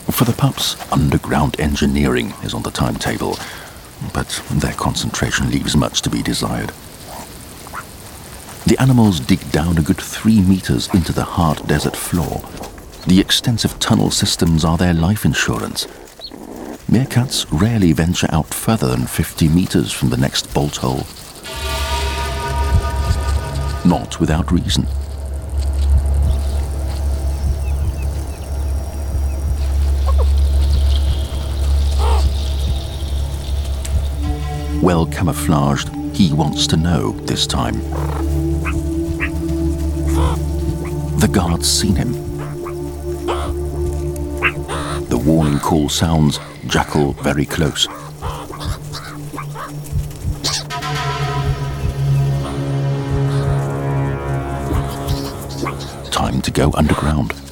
For the pups, underground engineering is on the timetable, but their concentration leaves much to be desired. The animals dig down a good 3 meters into the hard desert floor. The extensive tunnel systems are their life insurance. Meerkats rarely venture out further than 50 meters from the next bolt hole. Not without reason. Well camouflaged, he wants to know this time. The guard's seen him. The warning call sounds, jackal very close. Time to go underground.